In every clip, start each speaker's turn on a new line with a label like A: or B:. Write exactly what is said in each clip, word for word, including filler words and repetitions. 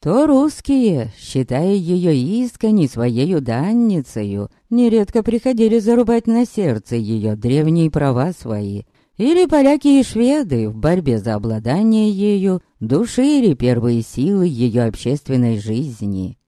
A: то русские, считая ее искренней своею данницею, нередко приходили зарубать на сердце ее древние права свои. Или поляки и шведы в борьбе за обладание ею душили первые силы ее общественной жизни.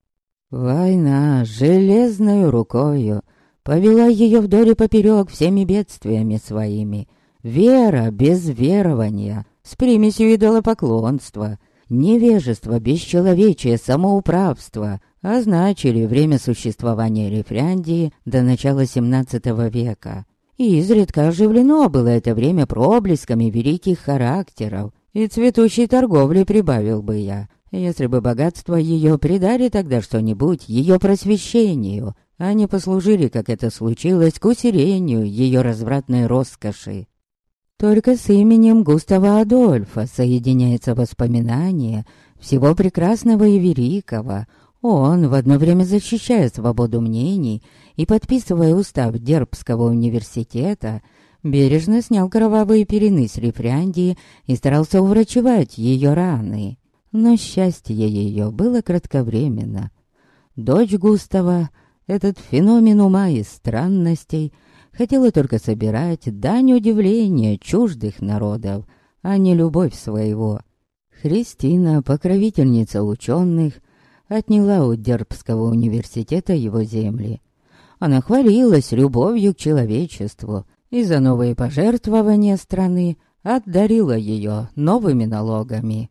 A: Война железною рукою повела ее вдоль и поперек всеми бедствиями своими. Вера без верования, с примесью идолопоклонства, невежество, бесчеловечие, самоуправство означили время существования Лифляндии до начала семнадцатого века. И изредка оживлено было это время проблесками великих характеров, и цветущей торговли прибавил бы я, если бы богатство ее придали тогда что-нибудь ее просвещению, а не послужили, как это случилось, к усилению ее развратной роскоши. Только с именем Густава Адольфа соединяется воспоминание всего прекрасного и великого. Он, в одно время защищая свободу мнений и подписывая устав Дербского университета, бережно снял кровавые пелены с Лифляндии и старался уврачевать ее раны. Но счастье ее было кратковременно. Дочь Густава, этот феномен ума и странностей, хотела только собирать дань удивления чуждых народов, а не любовь своего. Христина, покровительница ученых, отняла у Дербского университета его земли. Она хвалилась любовью к человечеству и за новые пожертвования страны отдарила ее новыми налогами.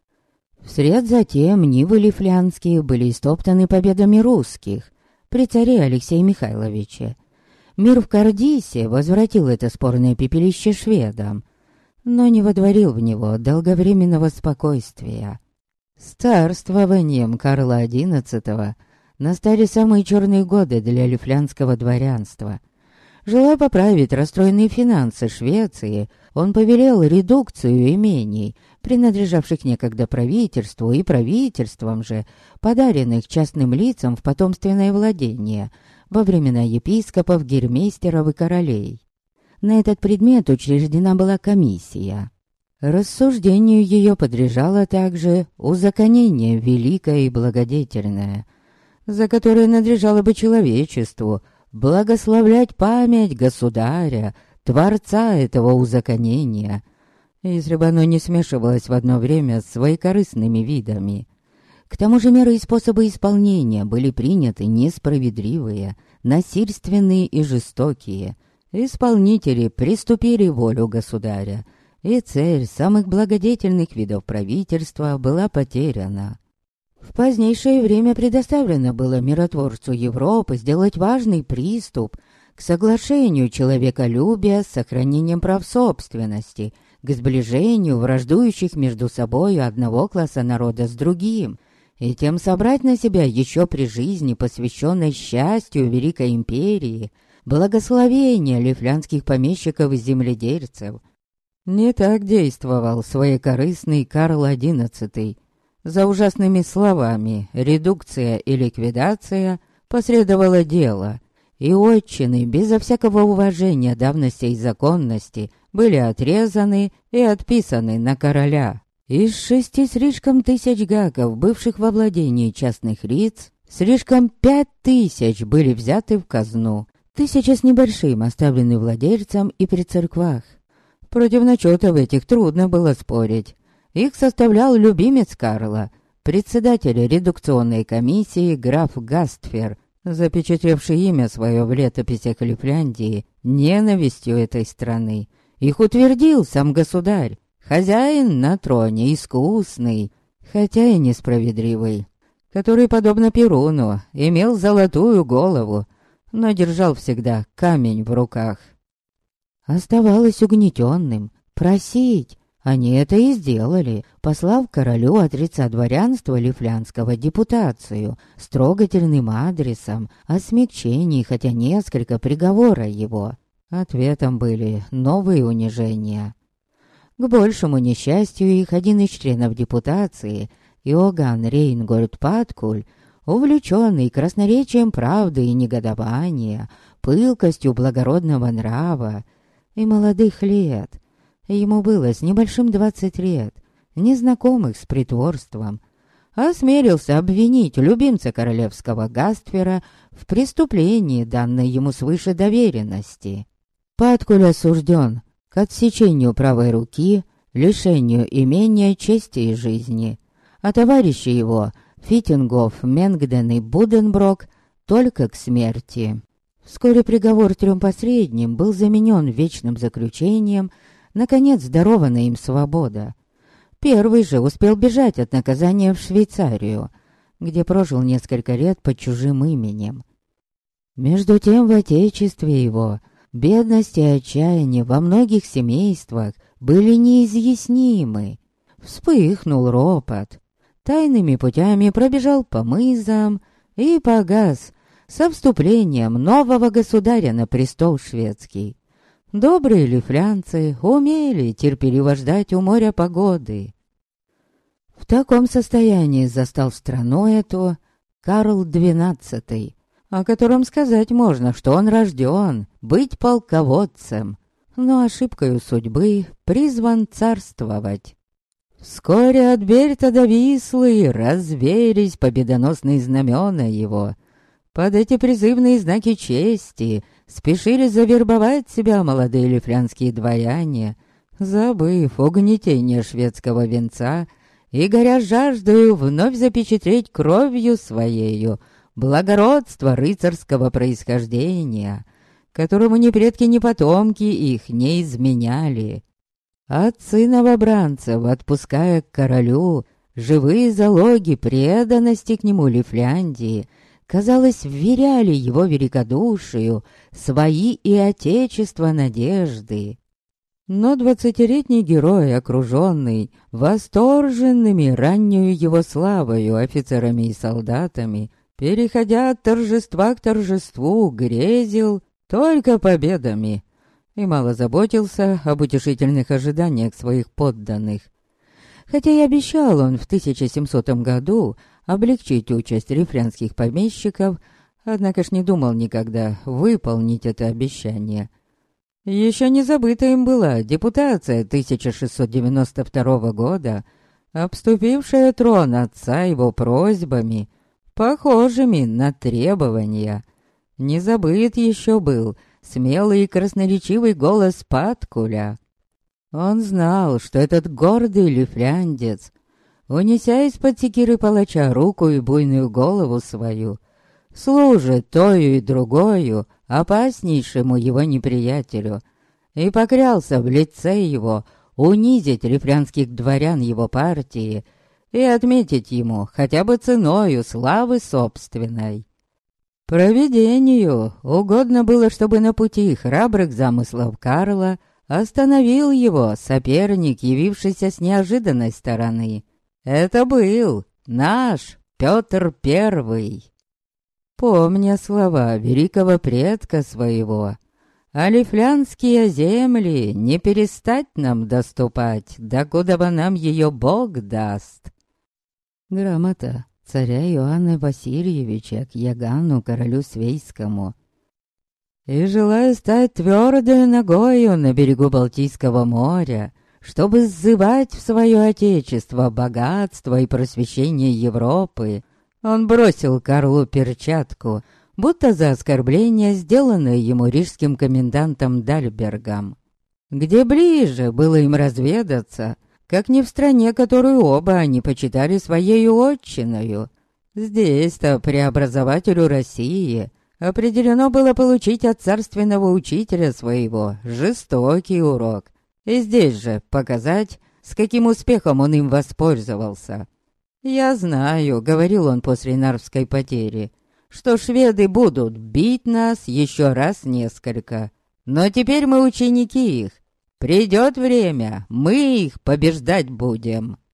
A: Вслед за тем нивы лифлянские были истоптаны победами русских при царе Алексее Михайловиче. Мир в Кардисе возвратил это спорное пепелище шведам, но не водворил в него долговременного спокойствия. С царствованием Карла одиннадцатого настали самые черные годы для лифлянского дворянства. Желая поправить расстроенные финансы Швеции, он повелел редукцию имений, принадлежавших некогда правительству и правительством же, подаренных частным лицам в потомственное владение во времена епископов, гермейстеров и королей. На этот предмет учреждена была комиссия. Рассуждению ее подлежало также узаконение великое и благодетельное, за которое надлежало бы человечеству благословлять память государя, творца этого узаконения, если бы оно не смешивалось в одно время с своекорыстными видами. К тому же меры и способы исполнения были приняты несправедливые, насильственные и жестокие. Исполнители приступили волю государя, и цель самых благодетельных видов правительства была потеряна. В позднейшее время предоставлено было миротворцу Европы сделать важный приступ к соглашению человеколюбия с сохранением прав собственности, к сближению враждующих между собой одного класса народа с другим, и тем собрать на себя еще при жизни, посвященной счастью Великой Империи, благословение лифлянских помещиков и земледельцев. Не так действовал своекорыстный Карл одиннадцатый. За ужасными словами «редукция» и «ликвидация» последовало дело, и отчины безо всякого уважения давности и законности были отрезаны и отписаны на короля. Из шести слишком тысяч гаков, бывших во владении частных лиц, слишком пять тысяч были взяты в казну, тысяча с небольшим оставлены владельцам и при церквах. Против начетов этих трудно было спорить. Их составлял любимец Карла, председатель редукционной комиссии граф Гастфер, запечатлевший имя свое в летописях Лифляндии ненавистью этой страны. Их утвердил сам государь, хозяин на троне, искусный, хотя и несправедливый, который, подобно Перуну, имел золотую голову, но держал всегда камень в руках. Оставалось угнетенным просить. Они это и сделали, послав королю от лица дворянства лифлянского депутацию с трогательным адресом о смягчении хотя несколько приговора его. Ответом были новые унижения. К большему несчастью их один из членов депутации, Иоганн Рейнгольд Паткуль, увлеченный красноречием правды и негодования, пылкостью благородного нрава и молодых лет, ему было с небольшим двадцать лет, незнакомых с притворством, осмелился обвинить любимца королевского Гаствера в преступлении, данной ему свыше доверенности. Паткуль осужден к отсечению правой руки, лишению имения, чести и жизни, а товарищи его, Фитингоф, Менгден и Буденброк, только к смерти. Вскоре приговор трем последним был заменен вечным заключением, наконец дарована им свобода. Первый же успел бежать от наказания в Швейцарию, где прожил несколько лет под чужим именем. Между тем в отечестве его бедность и отчаяние во многих семействах были неизъяснимы. Вспыхнул ропот, тайными путями пробежал по мызам и погас со вступлением нового государя на престол шведский. Добрые лифлянцы умели терпеливо ждать у моря погоды. В таком состоянии застал страну эту Карл двенадцатый, о котором сказать можно, что он рожден быть полководцем, но ошибкою судьбы призван царствовать. Вскоре от Бельта до Вислы развеялись победоносные знамена его. Под эти призывные знаки чести спешили завербовать себя молодые лифлянские дворяне, забыв угнетение шведского венца и горя жаждою вновь запечатлеть кровью своею благородство рыцарского происхождения, которому ни предки, ни потомки их не изменяли. Отцы новобранцев, отпуская к королю живые залоги преданности к нему Лифляндии, казалось, вверяли его великодушию свои и отечество надежды. Но двадцатилетний герой, окруженный восторженными раннюю его славою офицерами и солдатами, переходя от торжества к торжеству, грезил только победами и мало заботился об утешительных ожиданиях своих подданных. Хотя и обещал он в тысяча семисотом году облегчить участь рифлянских помещиков, однако ж не думал никогда выполнить это обещание. Еще не забыта им была депутация тысяча шестьсот девяносто второго года, обступившая трон отца его просьбами, похожими на требования. Не забыт еще был смелый и красноречивый голос Паткуля. Он знал, что этот гордый лифляндец, унеся из-под секиры палача руку и буйную голову свою, служит тою и другою опаснейшему его неприятелю, и поклялся в лице его унизить лифлянских дворян его партии и отметить ему хотя бы ценою славы собственной. Провидению угодно было, чтобы на пути храбрых замыслов Карла остановил его соперник, явившийся с неожиданной стороны. Это был наш Петр Первый. Помня слова великого предка своего, а лифлянские земли не перестать нам доступать, докуда бы нам ее Бог даст. Грамота царя Иоанна Васильевича к Ягану, королю Свейскому. И желая стать твердой ногою на берегу Балтийского моря, чтобы сзывать в свое отечество богатство и просвещение Европы, он бросил Карлу перчатку, будто за оскорбление, сделанное ему рижским комендантом Дальбергом. Где ближе было им разведаться, как не в стране, которую оба они почитали своею отчиною. Здесь-то преобразователю России определено было получить от царственного учителя своего жестокий урок, и здесь же показать, с каким успехом он им воспользовался. «Я знаю», — говорил он после Нарвской потери, «что шведы будут бить нас еще раз несколько, но теперь мы ученики их. Придет время, мы их побеждать будем».